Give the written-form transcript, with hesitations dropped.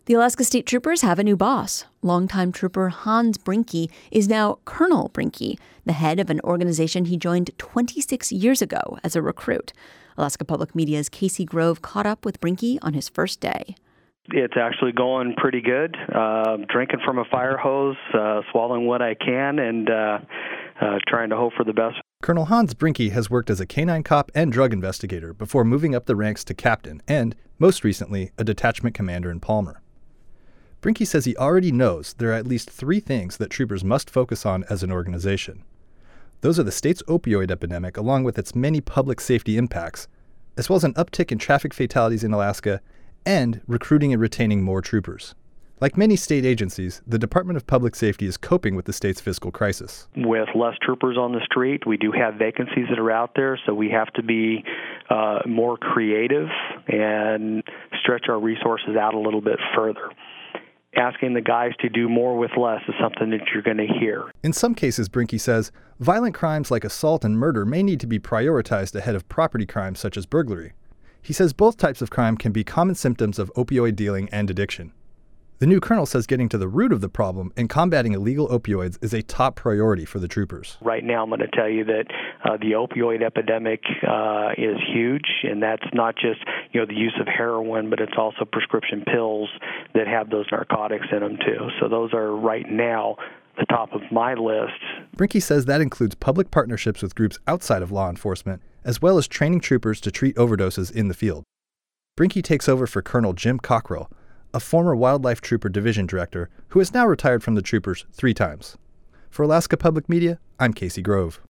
The Alaska State Troopers have a new boss. Longtime trooper Hans Brinke is now Colonel Brinke, the head of an organization he joined 26 years ago as a recruit. Alaska Public Media's Casey Grove caught up with Brinke on his first day. It's actually going pretty good. Drinking from a fire hose, swallowing what I can, and trying to hope for the best. Colonel Hans Brinke has worked as a canine cop and drug investigator before moving up the ranks to captain and, most recently, a detachment commander in Palmer. Brinke says he already knows there are at least 3 things that troopers must focus on as an organization. Those are the state's opioid epidemic, along with its many public safety impacts, as well as an uptick in traffic fatalities in Alaska, and recruiting and retaining more troopers. Like many state agencies, the Department of Public Safety is coping with the state's fiscal crisis. With less troopers on the street, we do have vacancies that are out there, so we have to be more creative and stretch our resources out a little bit further. Asking the guys to do more with less is something that you're going to hear. In some cases, Brinke says, violent crimes like assault and murder may need to be prioritized ahead of property crimes such as burglary. He says both types of crime can be common symptoms of opioid dealing and addiction. The new colonel says getting to the root of the problem and combating illegal opioids is a top priority for the troopers. Right now, I'm going to tell you that the opioid epidemic is huge, and that's not just the use of heroin, but it's also prescription pills that have those narcotics in them too. So those are right now the top of my list. Brinke says that includes public partnerships with groups outside of law enforcement, as well as training troopers to treat overdoses in the field. Brinke takes over for Colonel Jim Cockrell, a former Wildlife Trooper Division Director who has now retired from the troopers 3 times. For Alaska Public Media, I'm Casey Grove.